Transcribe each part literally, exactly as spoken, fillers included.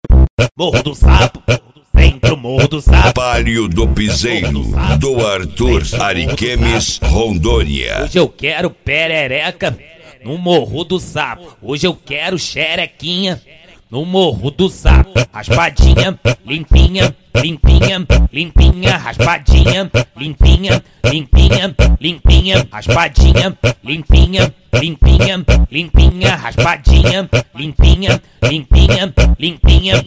Morro do Sapo, vem pro Morro do Sapo. Palio do Piseiro, do Arthur Ariquemes, Rondônia. Hoje eu quero perereca no Morro do Sapo. Hoje eu quero xerequinha no Morro do Sapo. Raspadinha, limpinha, limpinha, limpinha, raspadinha, limpinha, limpinha, limpinha, raspadinha, limpinha, limpinha, limpinha, raspadinha, limpinha, limpinha, limpinha.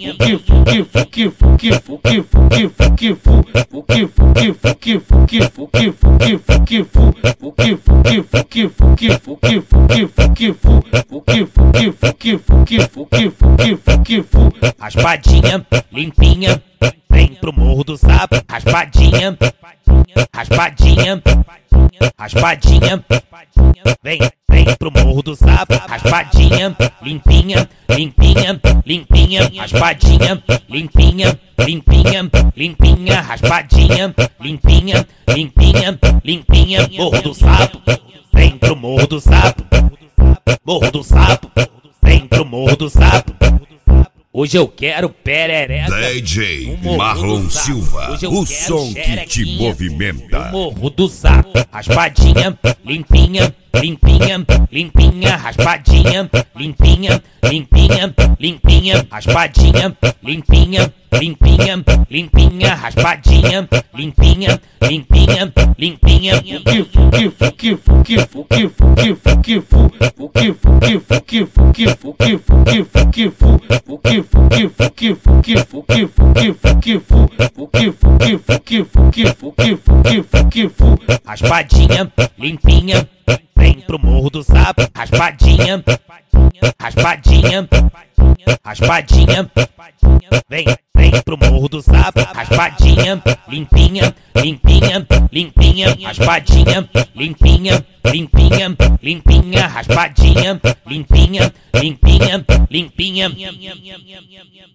Raspadinha, limpinha, vem pro Morro do Sapo. Raspadinha, raspadinha, raspadinha, vem, vem pro Morro do Sapo. Raspadinha, limpinha, limpinha, limpinha, raspadinha, limpinha, limpinha, limpinha, raspadinha, limpinha, limpinha, limpinha. Morro do Sapo, vem pro Morro do Sapo. Morro do Sapo, vem pro Morro do Sapo. Hoje eu quero perereca D J Marlon Silva, o som que te movimenta. Morro do Sapo, raspadinha, limpinha, limpinha, limpinha, raspadinha, limpinha, limpinha, limpinha, raspadinha, limpinha, limpinha, limpinha, raspadinha, limpinha, limpinha, limpinha. Raspadinha, limpinha, vem pro Morro do Sapo. Raspadinha, raspadinha, raspadinha, vem, vem pro Morro do Sapo. Raspadinha, limpinha, limpinha, limpinha, raspadinha, limpinha, limpinha, limpinha, raspadinha, limpinha, limpinha, limpinha.